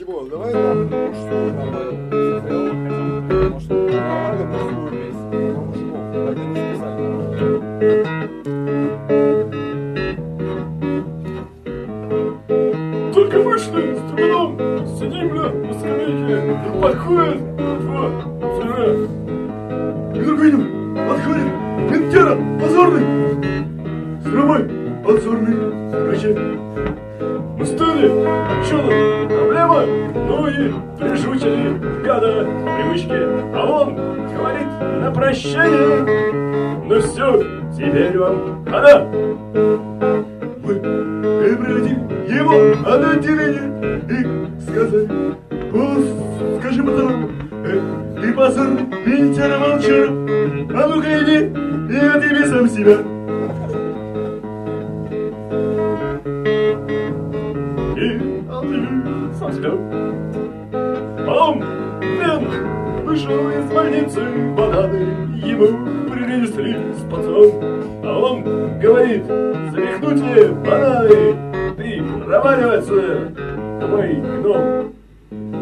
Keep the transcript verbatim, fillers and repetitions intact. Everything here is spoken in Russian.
Тимон, давай нам мужскую нормальную. Может, нормальную мужскую песню. Про мужиков. Это не специально. Только вышли с трудом, сидим, бля, на скамейке, и подходит два флера. И вдруг видим, подходит ментера позорный, с рабой позорный врачи. Мы стали, а чё там, проблема? Ну и прижучили гада привычки. А он говорит на прощание: ну все, теперь вам хана. Мы выбрали его на отделение и сказали: о, скажи, пацан, э, ты позорный ментера волчара, а ну-ка иди и отъеби сам себя. И отъеби сам себя. Потом мент вышел из больницы, бананы ему принесли с пацан. А он говорит: запихнуть бананы, ты проваливаться, твой гном.